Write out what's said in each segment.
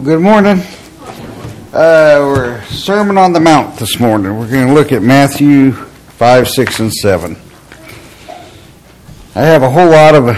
Good morning. We're Sermon on the Mount this morning. We're going to look at Matthew 5, 6, and 7. I have a whole lot of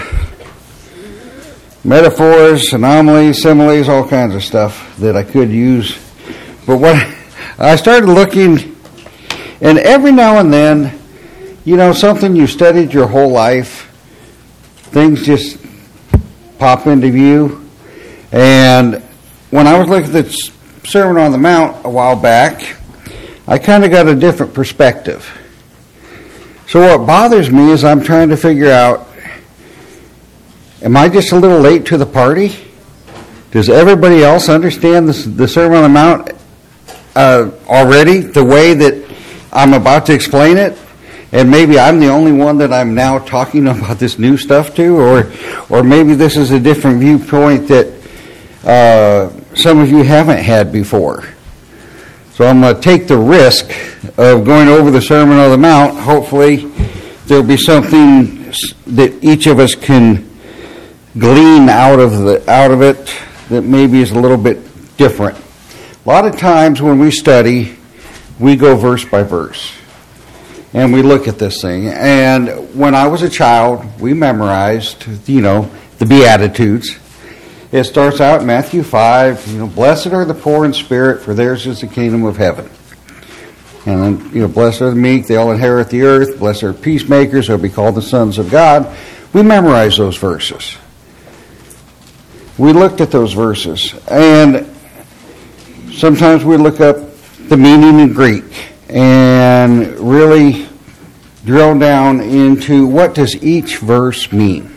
metaphors, anomalies, similes, all kinds of stuff that I could use. But what I started looking, and every now and then, something you studied your whole life, things just pop into view. And when I was looking at the Sermon on the Mount a while back, I kind of got a different perspective. So what bothers me is I'm trying to figure out, am I just a little late to the party? Does everybody else understand the Sermon on the Mount already, the way that I'm about to explain it? And maybe I'm the only one that I'm now talking about this new stuff to, or maybe this is a different viewpoint that some of you haven't had before. So I'm going to take the risk of going over the Sermon on the Mount. Hopefully there'll be something that each of us can glean out of it that maybe is a little bit different. A lot of times when we study, we go verse by verse. And we look at this thing. And when I was a child, we memorized, the Beatitudes. It starts out in Matthew 5, blessed are the poor in spirit, for theirs is the kingdom of heaven. And then, blessed are the meek, they all inherit the earth. Blessed are peacemakers, they'll be called the sons of God. We memorize those verses. We looked at those verses. And sometimes we look up the meaning in Greek and really drill down into what does each verse mean.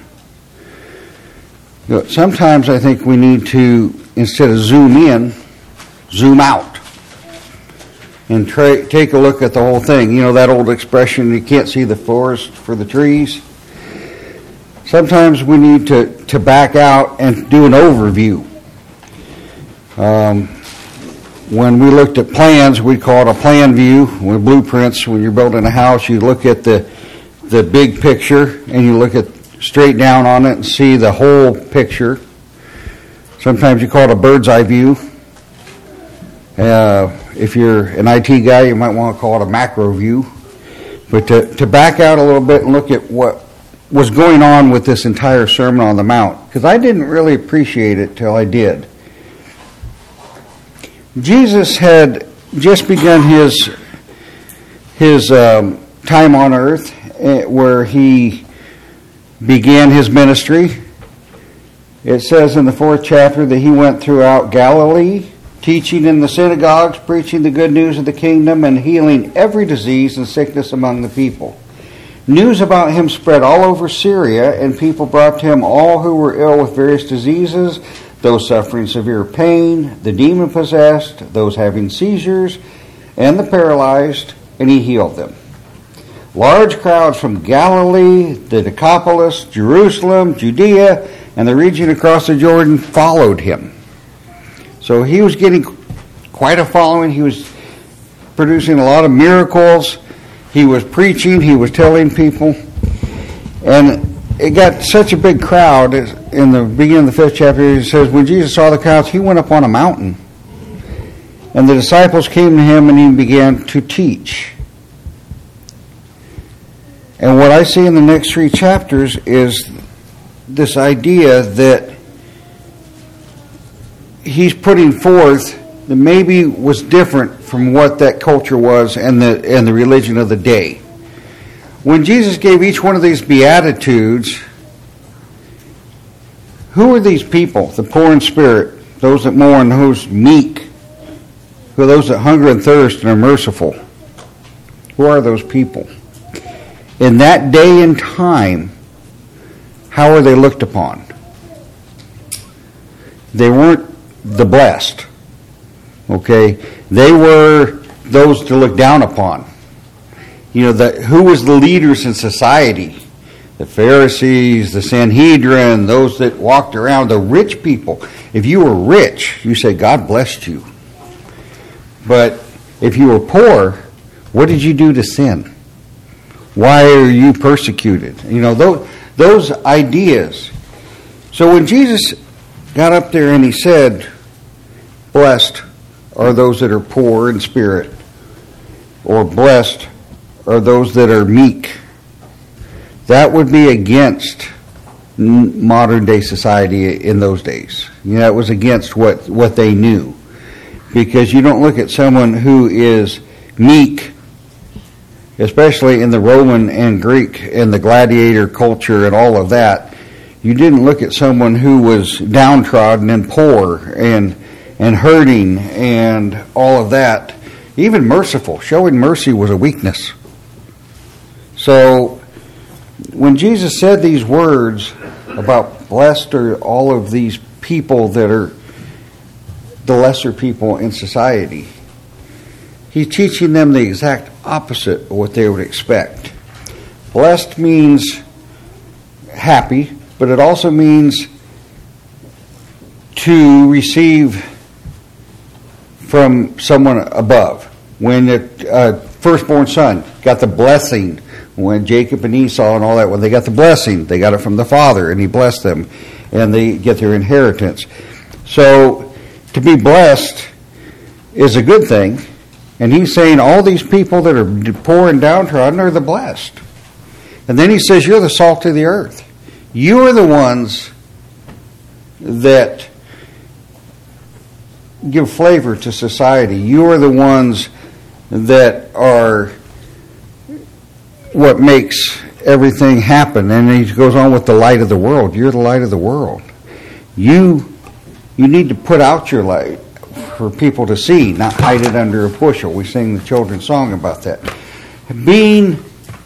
Sometimes I think we need to, instead of zoom in, zoom out and take a look at the whole thing. That old expression, you can't see the forest for the trees. Sometimes we need to back out and do an overview. When we looked at plans, we call it a plan view. With blueprints, when you're building a house, you look at the big picture and you look at straight down on it and see the whole picture. Sometimes you call it a bird's eye view. If you're an IT guy, you might want to call it a macro view. But to back out a little bit and look at what was going on with this entire Sermon on the Mount, because I didn't really appreciate it till I did. Jesus had just begun his time on earth, where he began his ministry. It says in the 4th chapter that he went throughout Galilee, teaching in the synagogues, preaching the good news of the kingdom, and healing every disease and sickness among the people. News about him spread all over Syria, and people brought to him all who were ill with various diseases, those suffering severe pain, the demon-possessed, those having seizures, and the paralyzed, and he healed them. Large crowds from Galilee, the Decapolis, Jerusalem, Judea, and the region across the Jordan followed him. So he was getting quite a following. He was producing a lot of miracles. He was preaching. He was telling people. And it got such a big crowd. In the beginning of the 5th chapter, it says, when Jesus saw the crowds, he went up on a mountain. And the disciples came to him and he began to teach. And what I see in the next 3 chapters is this idea that he's putting forth that maybe was different from what that culture was and the religion of the day. When Jesus gave each one of these Beatitudes, who are these people? The poor in spirit, those that mourn, those meek, who are those that hunger and thirst and are merciful. Who are those people? In that day and time, how are they looked upon? They weren't the blessed. Okay? They were those to look down upon. Who was the leaders in society? The Pharisees, the Sanhedrin, those that walked around, the rich people. If you were rich, you said, God blessed you. But if you were poor, what did you do to sin? Why are you persecuted? Those ideas. So when Jesus got up there and he said, blessed are those that are poor in spirit, or blessed are those that are meek. That would be against modern day society in those days. It was against what they knew. Because you don't look at someone who is meek, especially in the Roman and Greek and the gladiator culture and all of that. You didn't look at someone who was downtrodden and poor and hurting and all of that. Even merciful. Showing mercy was a weakness. So when Jesus said these words about blessed are all of these people that are the lesser people in society, he's teaching them the exact opposite of what they would expect. Blessed means happy, but it also means to receive from someone above. When the firstborn son got the blessing, when Jacob and Esau and all that, when they got the blessing, they got it from the father, and he blessed them, and they get their inheritance. So to be blessed is a good thing, and he's saying all these people that are poor and downtrodden are the blessed. And then he says, you're the salt of the earth. You are the ones that give flavor to society. You are the ones that are what makes everything happen. And he goes on with the light of the world. You're the light of the world. You need to put out your light for people to see, not hide it under a bushel. We sing the children's song about that. Being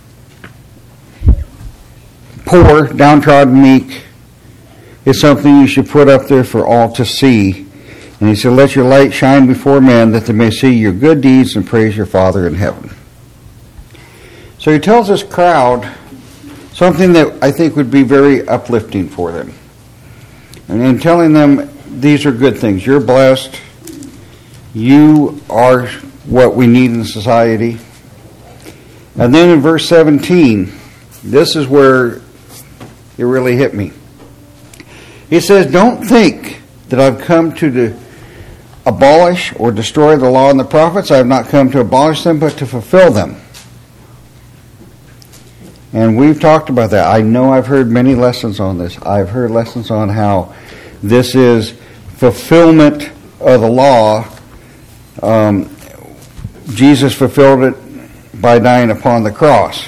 poor, downtrodden, meek is something you should put up there for all to see. And he said, let your light shine before men that they may see your good deeds and praise your Father in heaven. So he tells this crowd something that I think would be very uplifting for them. And in telling them these are good things. You're blessed. You are what we need in society. And then in verse 17, this is where it really hit me. He says, don't think that I've come to abolish or destroy the law and the prophets. I have not come to abolish them, but to fulfill them. And we've talked about that. I know I've heard many lessons on this. I've heard lessons on how this is fulfillment of the law. Jesus fulfilled it by dying upon the cross.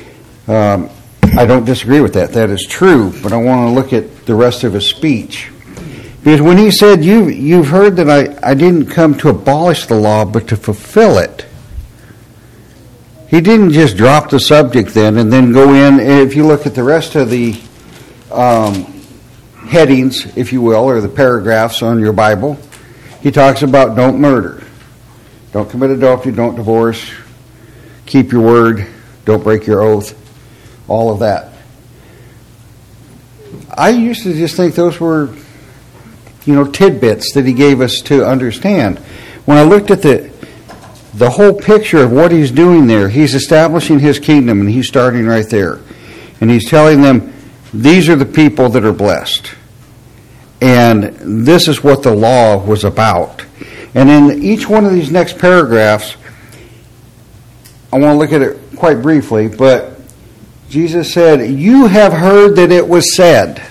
I don't disagree with that. That is true, but I want to look at the rest of his speech. Because when he said, you've heard that I didn't come to abolish the law, but to fulfill it. He didn't just drop the subject then and then go in. If you look at the rest of the headings, if you will, or the paragraphs on your Bible, he talks about don't murder, don't commit adultery, don't divorce, keep your word, don't break your oath, all of that. I used to just think those were, tidbits that he gave us to understand. When I looked at the whole picture of what he's doing there, he's establishing his kingdom, and he's starting right there. And he's telling them, these are the people that are blessed. And this is what the law was about. And in each one of these next paragraphs, I want to look at it quite briefly, but Jesus said, you have heard that it was said.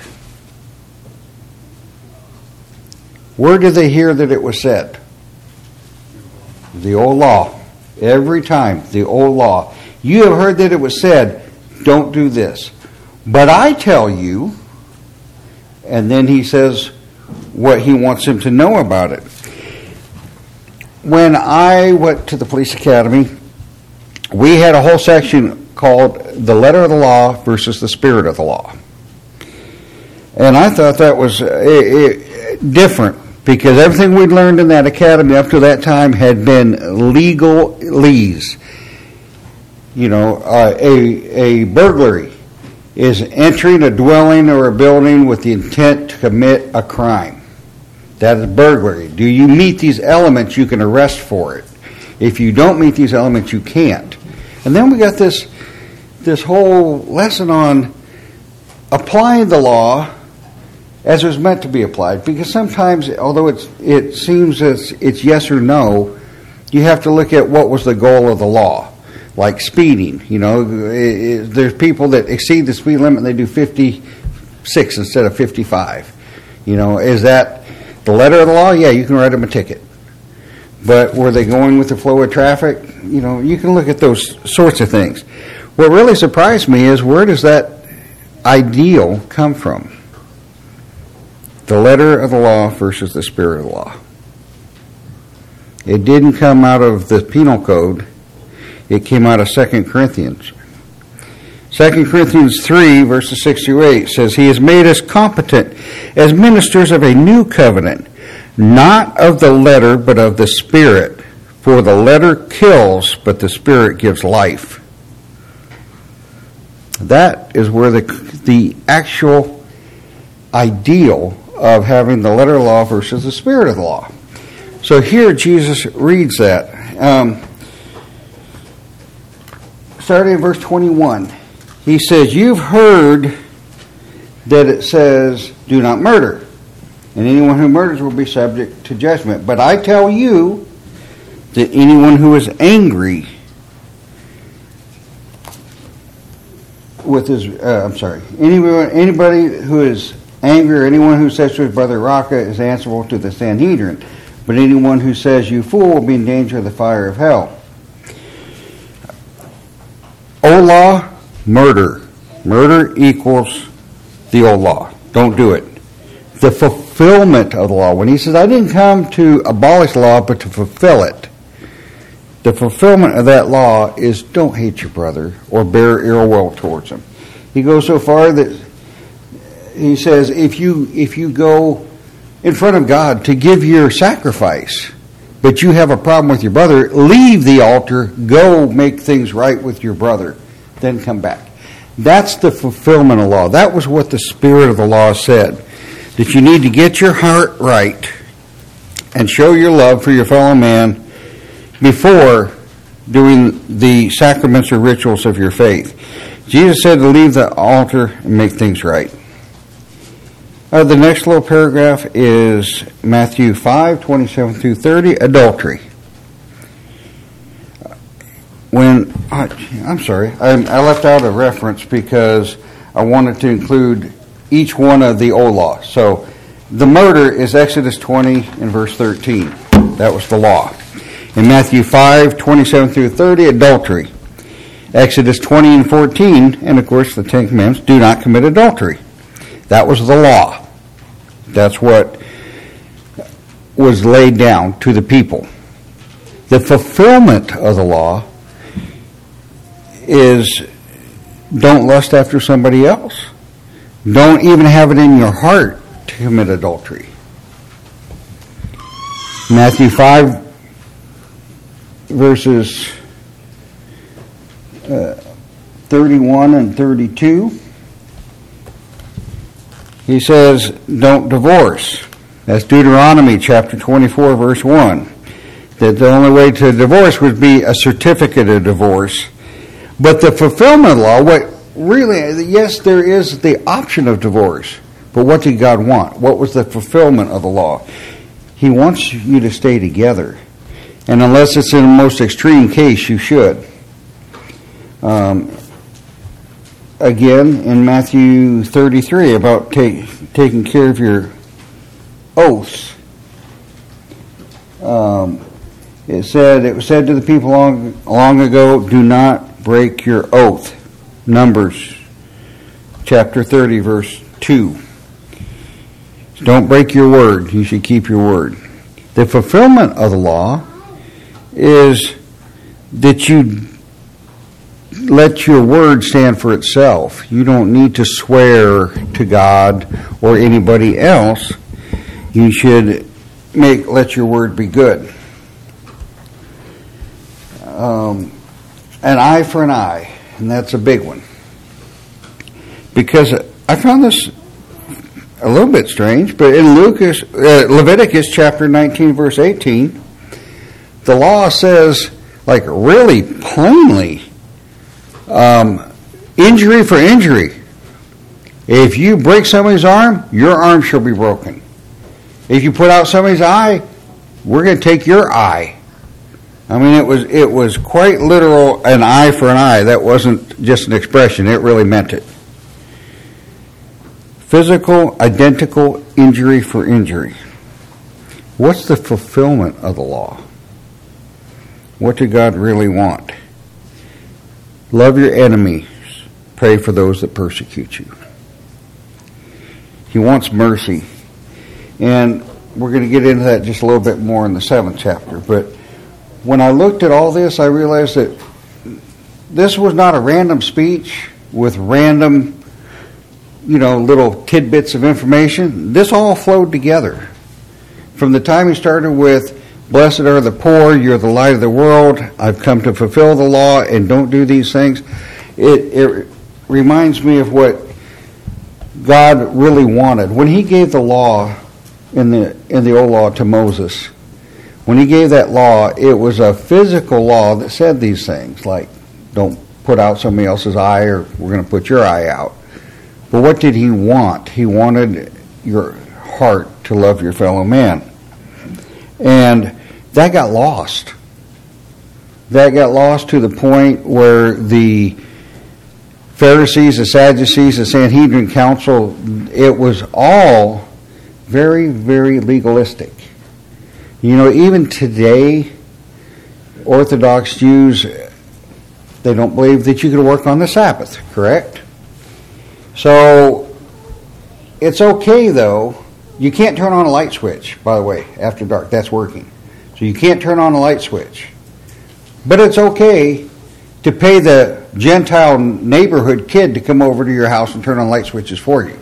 Where did they hear that it was said? The old law. Every time, the old law. You have heard that it was said, don't do this. But I tell you, and then he says what he wants him to know about it. When I went to the police academy, we had a whole section called the letter of the law versus the spirit of the law. And I thought that was different, because everything we'd learned in that academy up to that time had been legalese. A burglary is entering a dwelling or a building with the intent to commit a crime. That is burglary. Do you meet these elements, you can arrest for it. If you don't meet these elements, you can't. And then we got this whole lesson on applying the law as it was meant to be applied. Because sometimes, although it seems as it's yes or no, you have to look at what was the goal of the law. Like speeding, there's people that exceed the speed limit and they do 56 instead of 55. Is that the letter of the law? Yeah, you can write them a ticket. But were they going with the flow of traffic? You can look at those sorts of things. What really surprised me is, where does that ideal come from? The letter of the law versus the spirit of the law. It didn't come out of the penal code. It came out of 2 Corinthians. 2 Corinthians 3, verses 6 through 8 says, He has made us competent as ministers of a new covenant, not of the letter, but of the Spirit. For the letter kills, but the Spirit gives life. That is where the actual ideal of having the letter of the law versus the spirit of the law. So here Jesus reads that. Starting in verse 21, he says, You've heard that it says, do not murder, and anyone who murders will be subject to judgment. But I tell you that anyone who is angry with his, anybody who is angry, or anyone who says to his brother Raka is answerable to the Sanhedrin. But anyone who says you fool will be in danger of the fire of hell. Old law, murder. Murder equals the old law. Don't do it. The fulfillment of the law. When he says, I didn't come to abolish law, but to fulfill it. The fulfillment of that law is don't hate your brother or bear ill will towards him. He goes so far that he says, if you go in front of God to give your sacrifice, but you have a problem with your brother, leave the altar, go make things right with your brother, then come back. That's the fulfillment of law. That was what the spirit of the law said, that you need to get your heart right and show your love for your fellow man before doing the sacraments or rituals of your faith. Jesus said to leave the altar and make things right. The next little paragraph is Matthew 5, 27 through 30, adultery. I'm sorry, I left out a reference because I wanted to include each one of the old laws. So the murder is Exodus 20 and verse 13. That was the law. In Matthew 5, 27 through 30, adultery. Exodus 20 and 14, and of course the Ten Commandments, do not commit adultery. That was the law. That's what was laid down to the people. The fulfillment of the law is don't lust after somebody else. Don't even have it in your heart to commit adultery. Matthew 5, verses 31 and 32. He says, don't divorce. That's Deuteronomy chapter 24, verse 1. That the only way to divorce would be a certificate of divorce. But the fulfillment of the law, what really, yes, there is the option of divorce. But what did God want? What was the fulfillment of the law? He wants you to stay together. And unless it's in the most extreme case, you should. Again, in Matthew 33, about taking care of your oaths. It was said to the people long ago, do not break your oath. Numbers chapter 30, verse 2. Don't break your word. You should keep your word. The fulfillment of the law is that you let your word stand for itself. You don't need to swear to God or anybody else. You should let your word be good. An eye for an eye, and that's a big one. Because I found this a little bit strange, but in Leviticus chapter 19, verse 18, the law says, like really plainly, injury for injury. If you break somebody's arm, your arm shall be broken. If you put out somebody's eye, we're going to take your eye. I mean, it was quite literal, an eye for an eye. That wasn't just an expression. It really meant it. Physical, identical injury for injury. What's the fulfillment of the law? What did God really want? Love your enemies. Pray for those that persecute you. He wants mercy. And we're going to get into that just a little bit more in the 7th chapter. But when I looked at all this, I realized that this was not a random speech with random, little tidbits of information. This all flowed together. From the time he started with, blessed are the poor, you're the light of the world, I've come to fulfill the law and don't do these things. It reminds me of what God really wanted. When he gave the law in the old law to Moses, when he gave that law, it was a physical law that said these things, like don't put out somebody else's eye or we're going to put your eye out. But what did he want? He wanted your heart to love your fellow man. And that got lost. That got lost to the point where the Pharisees, the Sadducees, the Sanhedrin Council, it was all very, very legalistic. Even today, Orthodox Jews, they don't believe that you could work on the Sabbath, correct? So, it's okay though. You can't turn on a light switch, by the way, after dark. That's working. So you can't turn on a light switch. But it's okay to pay the Gentile neighborhood kid to come over to your house and turn on light switches for you.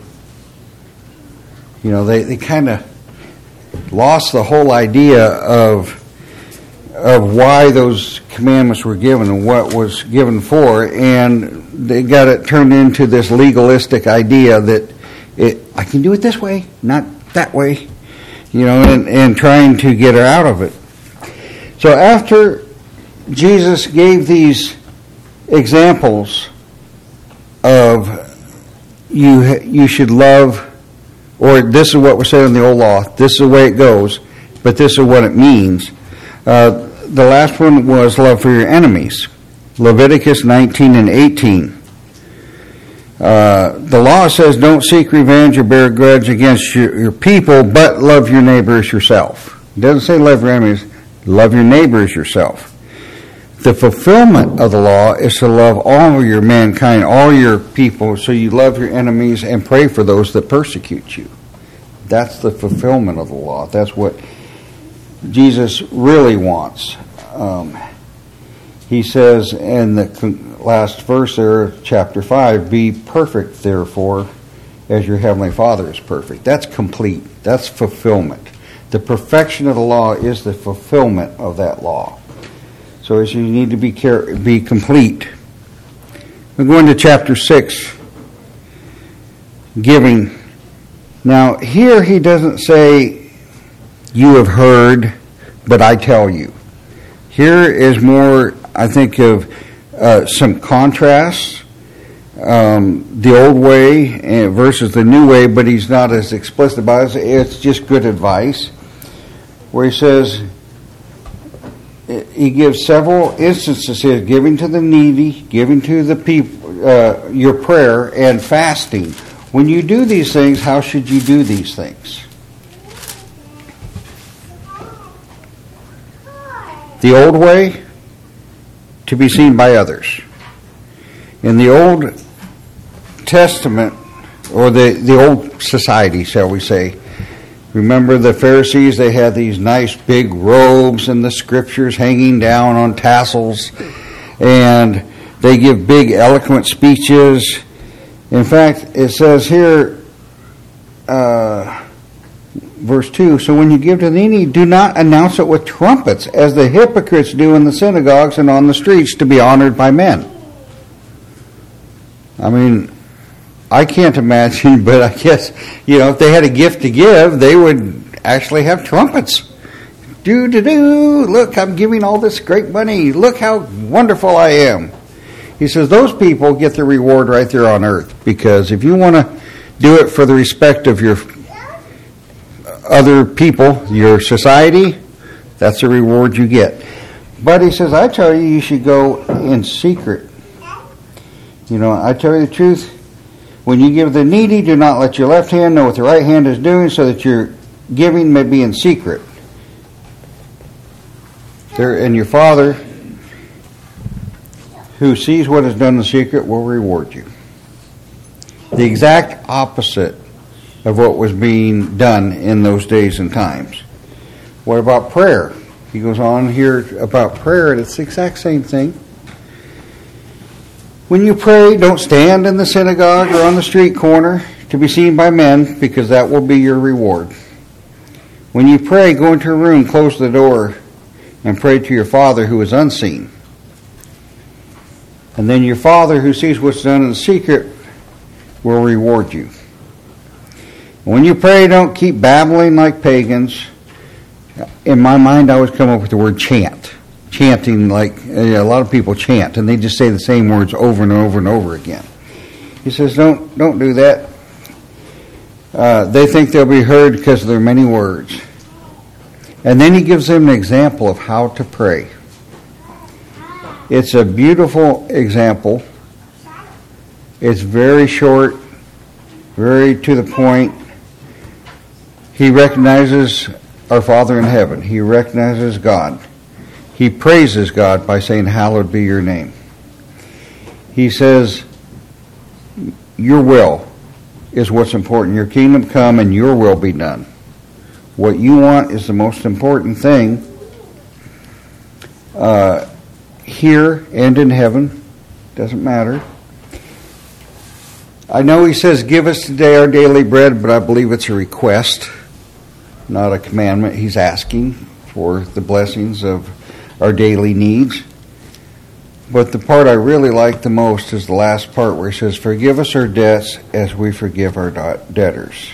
They kind of lost the whole idea of why those commandments were given and what was given for, and they got it turned into this legalistic idea that I can do it this way, not that way, and trying to get her out of it. So after Jesus gave these examples of you should love, or this is what was said in the old law, this is the way it goes, but this is what it means. The last one was love for your enemies. Leviticus 19 and 18. The law says don't seek revenge or bear a grudge against your people, but love your neighbor as yourself. It doesn't say love your enemies, love your neighbor as yourself. The fulfillment of the law is to love all your mankind, all your people, so you love your enemies and pray for those that persecute you. That's the fulfillment of the law. That's what Jesus really wants. He says in the last verse there, chapter 5, be perfect, therefore, as your heavenly Father is perfect. That's complete. That's fulfillment. The perfection of the law is the fulfillment of that law. So as you need to be complete. We're going to chapter 6, giving. Now, here he doesn't say, you have heard, but I tell you. Here is more, I think, of some contrasts. The old way versus the new way, but he's not as explicit about it. It's just good advice. Where he says, he gives several instances here, giving to the needy, giving to the people, your prayer, and fasting. When you do these things, how should you do these things? The old way, to be seen by others. In the Old Testament, or the old society, shall we say, remember the Pharisees, they had these nice big robes and the scriptures hanging down on tassels, and they give big eloquent speeches. In fact, it says here, verse 2, so when you give to the needy, do not announce it with trumpets, as the hypocrites do in the synagogues and on the streets, to be honored by men. I mean, I can't imagine, but I guess, if they had a gift to give, they would actually have trumpets. Do, look, I'm giving all this great money. Look how wonderful I am. He says those people get the reward right there on earth, because if you want to do it for the respect of your other people, your society, that's the reward you get. But he says, I tell you, you should go in secret. You know, I tell you the truth, when you give the needy, do not let your left hand know what the right hand is doing, so that your giving may be in secret. And your Father, who sees what is done in secret, will reward you. The exact opposite of what was being done in those days and times. What about prayer? He goes on here about prayer, and it's the exact same thing. When you pray, don't stand in the synagogue or on the street corner to be seen by men, because that will be your reward. When you pray, go into a room, close the door, and pray to your Father who is unseen. And then your Father who sees what's done in secret will reward you. When you pray, don't keep babbling like pagans. In my mind, I always come up with the word chant. Chanting, like a lot of people chant, and they just say the same words over and over and over again. He says, don't do that. They think they'll be heard because of their many words. And then he gives them an example of how to pray. It's a beautiful example. It's very short, very to the point. He recognizes our Father in heaven. He recognizes God. He praises God by saying, hallowed be your name. He says, your will is what's important. Your kingdom come and your will be done. What you want is the most important thing here and in heaven. Doesn't matter. I know he says, give us today our daily bread, but I believe it's a request, not a commandment. He's asking for the blessings of our daily needs. But the part I really like the most is the last part where he says, forgive us our debts as we forgive our debtors.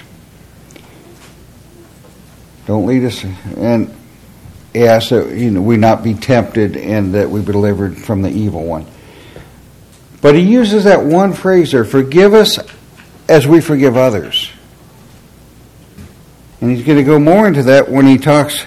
Don't lead us, and he asks that we not be tempted and that we be delivered from the evil one. But he uses that one phrase there, forgive us as we forgive others. And he's going to go more into that when he talks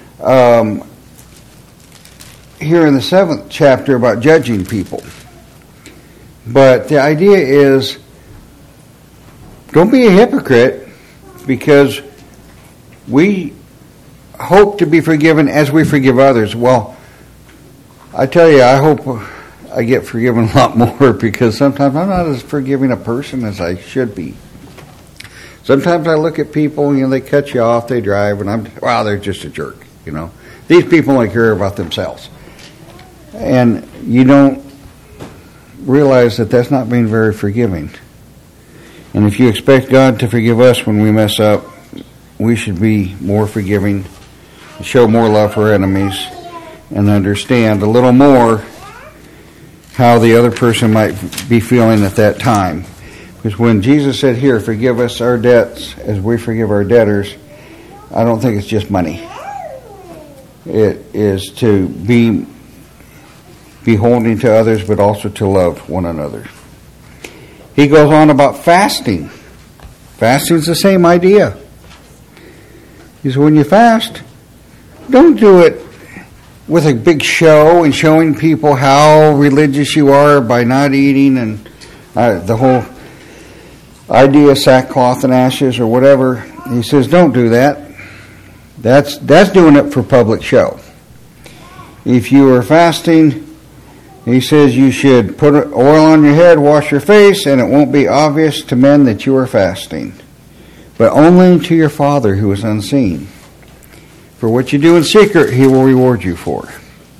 here in the 7th chapter about judging people. But the idea is, don't be a hypocrite, because we hope to be forgiven as we forgive others. Well, I tell you, I hope I get forgiven a lot more, because sometimes I'm not as forgiving a person as I should be. Sometimes I look at people, they cut you off, they drive, and they're just a jerk, These people only care about themselves. And you don't realize that that's not being very forgiving. And if you expect God to forgive us when we mess up, we should be more forgiving, show more love for our enemies, and understand a little more how the other person might be feeling at that time. Because when Jesus said here, forgive us our debts as we forgive our debtors, I don't think it's just money. It is to be beholding to others, but also to love one another. He goes on about fasting. Fasting's the same idea. He says, when you fast, don't do it with a big show and showing people how religious you are by not eating, and the whole idea of sackcloth and ashes or whatever. He says, don't do that. That's doing it for public show. If you are fasting, he says you should put oil on your head, wash your face, and it won't be obvious to men that you are fasting, but only to your Father who is unseen. For what you do in secret, he will reward you for.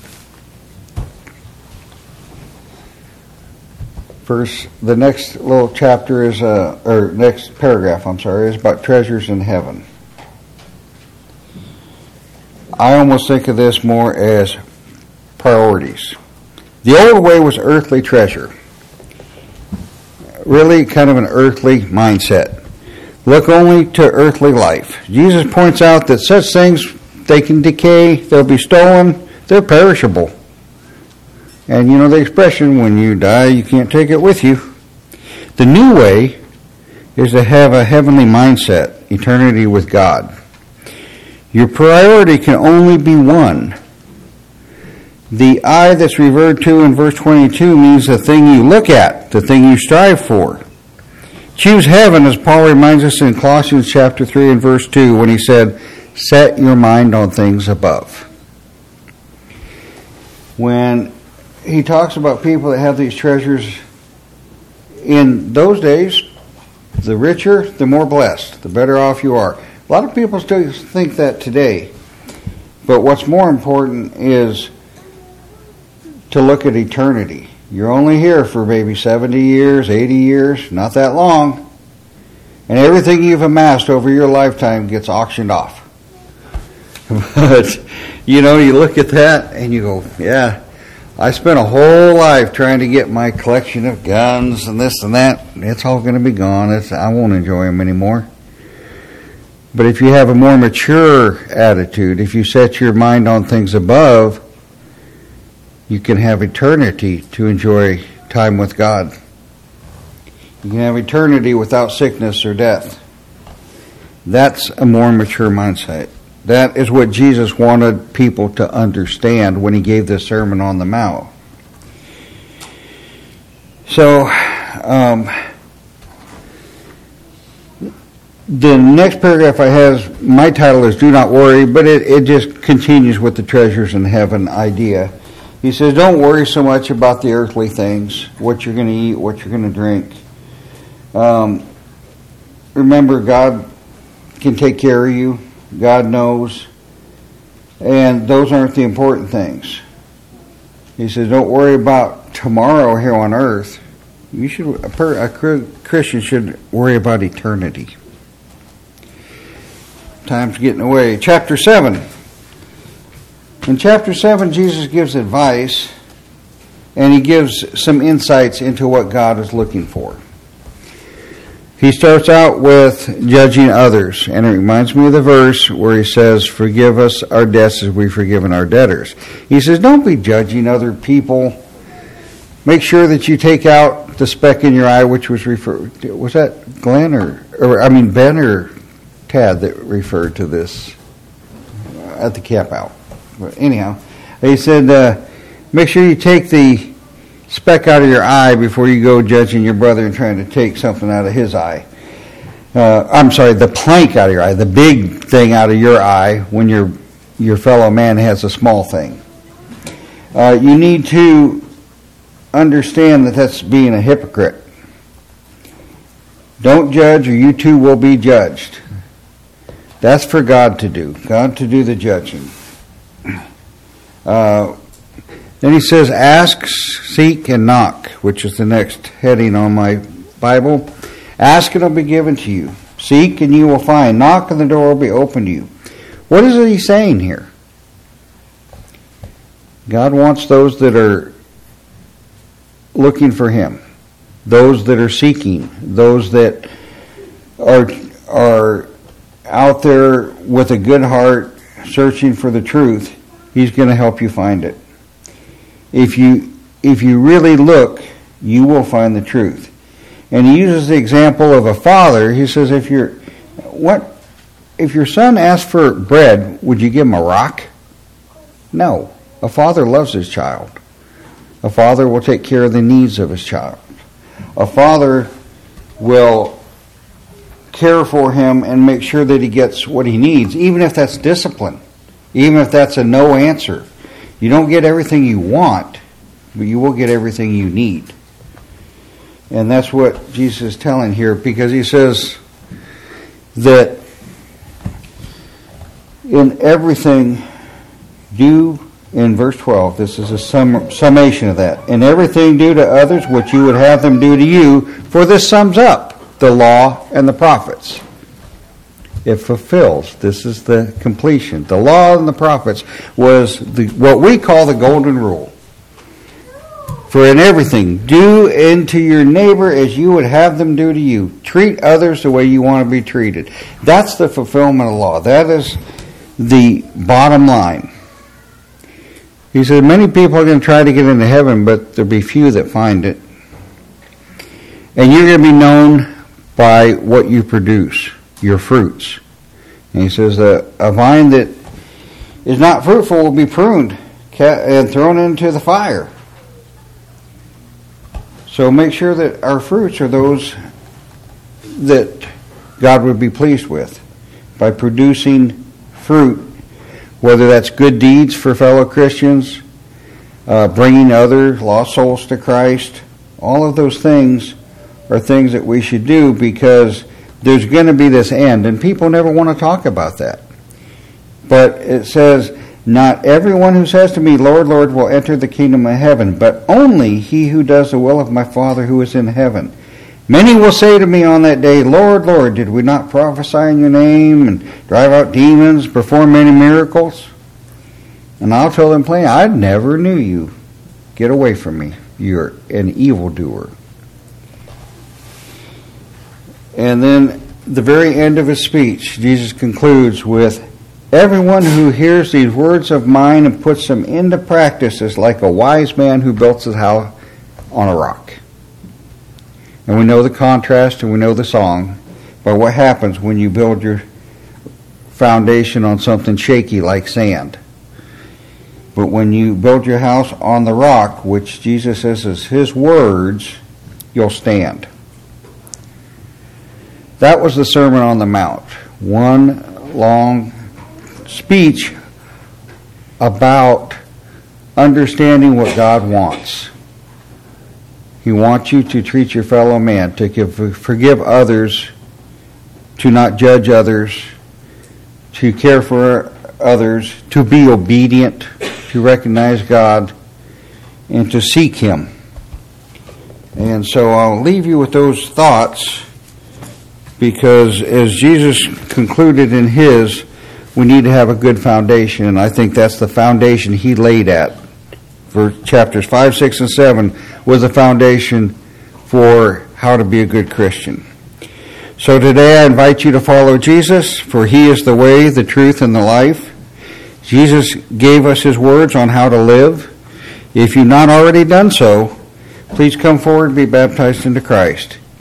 The next little chapter is, next paragraph, is about treasures in heaven. I almost think of this more as priorities. The old way was earthly treasure. Really kind of an earthly mindset. Look only to earthly life. Jesus points out that such things, they can decay, they'll be stolen, they're perishable. And the expression, when you die, you can't take it with you. The new way is to have a heavenly mindset, eternity with God. Your priority can only be one. The I that's referred to in verse 22 means the thing you look at, the thing you strive for. Choose heaven, as Paul reminds us in Colossians chapter 3 and verse 2 when he said, set your mind on things above. When he talks about people that have these treasures, in those days, the richer, the more blessed, the better off you are. A lot of people still think that today. But what's more important is to look at eternity. You're only here for maybe 70 years, 80 years, not that long. And everything you've amassed over your lifetime gets auctioned off. But, you look at that and you go, yeah, I spent a whole life trying to get my collection of guns and this and that. It's all going to be gone. I won't enjoy them anymore. But if you have a more mature attitude, if you set your mind on things above, you can have eternity to enjoy time with God. You can have eternity without sickness or death. That's a more mature mindset. That is what Jesus wanted people to understand when he gave this Sermon on the Mount. So, the next paragraph I have, my title is Do Not Worry, but it just continues with the treasures in heaven idea. He says, don't worry so much about the earthly things, what you're going to eat, what you're going to drink. Remember, God can take care of you. God knows. And those aren't the important things. He says, don't worry about tomorrow here on earth. A Christian should worry about eternity. Time's getting away. Chapter 7. In chapter 7, Jesus gives advice, and he gives some insights into what God is looking for. He starts out with judging others, and it reminds me of the verse where he says, forgive us our debts as we've forgiven our debtors. He says, don't be judging other people. Make sure that you take out the speck in your eye, which was referred to. Was that Glenn Ben or Tad that referred to this at the camp out? But anyhow, he said, make sure you take the speck out of your eye before you go judging your brother and trying to take something out of his eye. The plank out of your eye, the big thing out of your eye when your fellow man has a small thing. You need to understand that that's being a hypocrite. Don't judge or you too will be judged. That's for God to do. God to do the judging. Then he says, ask, seek, and knock, which is the next heading on my Bible. Ask and it will be given to you. Seek and you will find. Knock and the door will be opened to you. What is he saying here? God wants those that are looking for him, those that are seeking, those that are out there with a good heart searching for the truth. He's going to help you find it. If you really look, you will find the truth. And he uses the example of a father. He says, if your son asks for bread, would you give him a rock? No. A father loves his child. A father will take care of the needs of his child. A father will care for him and make sure that he gets what he needs, even if that's discipline, even if that's a no answer. You don't get everything you want, but you will get everything you need. And that's what Jesus is telling here, because he says that in everything, do, in verse 12, this is a summation of that. In everything do to others what you would have them do to you, for this sums up the law and the prophets. It fulfills. This is the completion. The law and the prophets was what we call the golden rule. For in everything, do unto your neighbor as you would have them do to you. Treat others the way you want to be treated. That's the fulfillment of the law. That is the bottom line. He said, many people are going to try to get into heaven, but there'll be few that find it. And you're going to be known by what you produce, your fruits. And he says that a vine that is not fruitful will be pruned and thrown into the fire. So make sure that our fruits are those that God would be pleased with by producing fruit, whether that's good deeds for fellow Christians, bringing other lost souls to Christ. All of those things are things that we should do because there's going to be this end, and people never want to talk about that. But it says, not everyone who says to me, Lord, Lord, will enter the kingdom of heaven, but only he who does the will of my Father who is in heaven. Many will say to me on that day, Lord, Lord, did we not prophesy in your name and drive out demons, perform many miracles? And I'll tell them plainly, I never knew you. Get away from me. You're an evildoer. And then the very end of his speech, Jesus concludes with, everyone who hears these words of mine and puts them into practice is like a wise man who built his house on a rock. And we know the contrast and we know the song, but what happens when you build your foundation on something shaky like sand? But when you build your house on the rock, which Jesus says is his words, you'll stand. That was the Sermon on the Mount. One long speech about understanding what God wants. He wants you to treat your fellow man, to forgive others, to not judge others, to care for others, to be obedient, to recognize God, and to seek Him. And so I'll leave you with those thoughts, because as Jesus concluded in his, we need to have a good foundation, and I think that's the foundation he laid at. For chapters 5, 6, and 7 was the foundation for how to be a good Christian. So today I invite you to follow Jesus, for he is the way, the truth, and the life. Jesus gave us his words on how to live. If you've not already done so, please come forward and be baptized into Christ.